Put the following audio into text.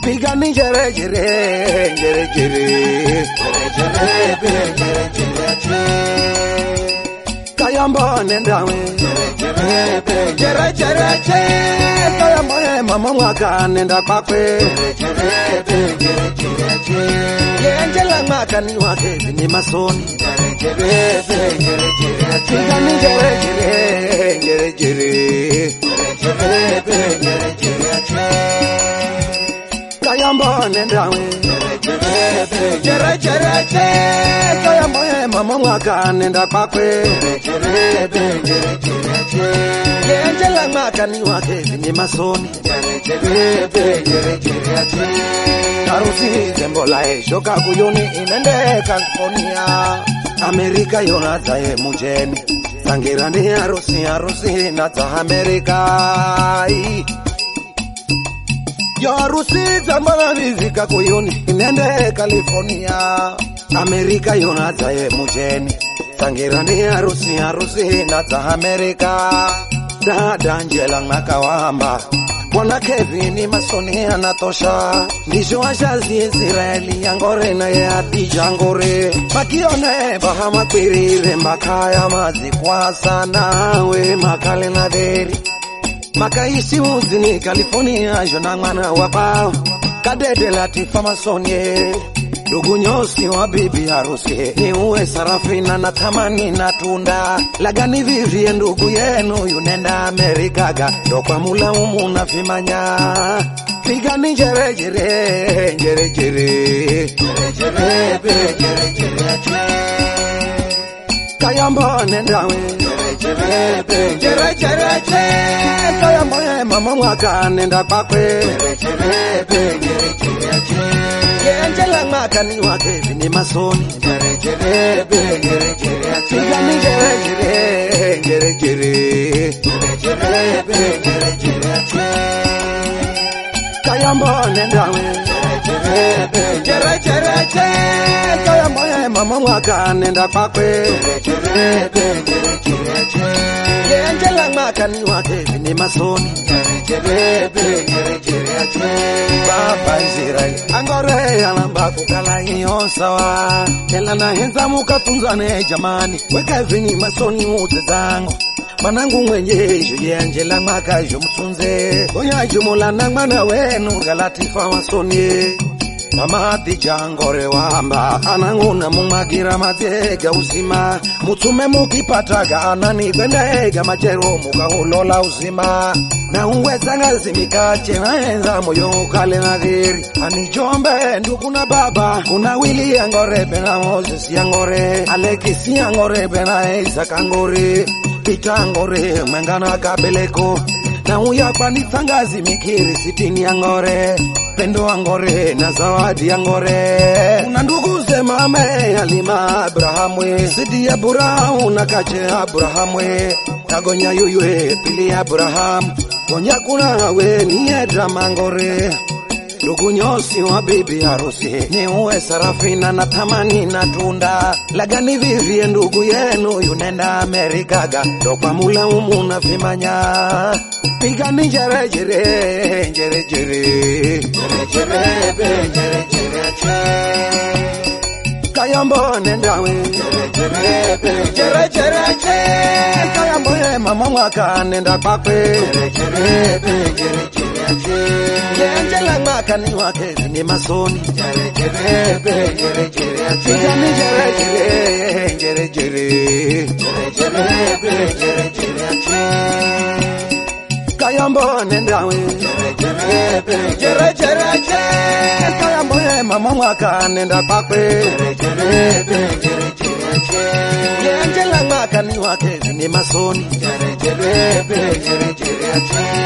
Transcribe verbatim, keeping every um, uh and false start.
Pigani jere jere jere jere jere jere jere Kayambo nendawe jere jere jere Kayambo mama mwaka nenda kwakwe jere jere jere Angela mwaka ni wake ni masoni jere jere jere Pigani jere jere jere jere jere jere jere Kayambo nendawe jere jere jere Kayambo mama mwaka nenda kwakwe jere jere jere Angela mwaka ni wake ni masoni jere jere jere Harusi zembola e shoka kuyuni inende California Amerika yonaza e mujeni Sangirani harusi harusi nata Amerika Yo harusi zembola vizika kuyuni inende California Amerika yonaza e mujeni Sangirani harusi harusi nata Amerika Dada Angela nakawamba Wana Kevin masoni anatosha Nisho ashazi Israeli Yangore na ya dijangore Makione bahama kwirire Makaya mazi kwa sana We makale na deri Makaisi uzini California Jona mwana wapao Kadede latifa masoni Ndugu nyosi wa bibi harusi Ni uwe sarafina na tamani na tunda Lagani vivie ndugu yenu Yunenda Amerikaga Dokwa mula umu na fimanya Pigani jere jere Jere jere Jere jere Jere jere Kayambo nendawe Jere jere Jere jere Kayambo mama mwaka nenda kwakwe Jere jere Jere Angela mwaka ni wake ni masoni jere jere jere jere Pigani jere jere jere jere jere jere jere Kayambo nendawe jere jere jere Kayambo mama mwaka nenda kwakwe jere jere jere Angela mwaka ni wake ni masoni jere jere jere Baba Israeli Angore alamba kukala hiyo sawa Kela na henza mukatunzane jamani Weka vini masoni mute zangu Manangu mwenye Julie Angela mwaka jumtunze Oya jumula nangmana wenu Galatifa wasoni Mama ati jangore wamba Ananguna mumagira matega usima Mutume mukipataga anani Kwendega machero mukahulola usima Na uweza ngazimika chena enza moyo ukale na dhiri Anijombe ndugu na baba Kuna Willy Angore pena Moses Angore Alexis Angore pena Isaac Angore Peter Angore Mengana Kabeleko Na uya kwa nitangazi mikiri sitini Angore Pendo Angore na Zawadi Angore Una ndugu zemame Halima Abrahamwe Sidi Abraham na Kache Abrahamwe Tagonya yuywe Pili Abraham Gonya kuna we ni Edra Mangore Ndugu nyosi wa bibi harusi Ni uwe sarafina na tamani na tunda Lagani vivie ndugu yenu Yunenda Amerikaga Dokwa mula umu na fimanya Pigani jere jere Jere jere Jere jere Jere jere Kayambo nendawe Jere jere Jere jere Kayambo mama mwaka nenda kwakwe Jere jere Jere Angela mwaka ni wake ni masoni Jere jere Jere jere Pigani jere jere Jere jere Jere jere Jere Kayambo nendawe Jere jere Jere Kayambo mama mwaka nenda kwakwe Jere jere Angela mwaka ni wake ni masoni Jere jere Jere jere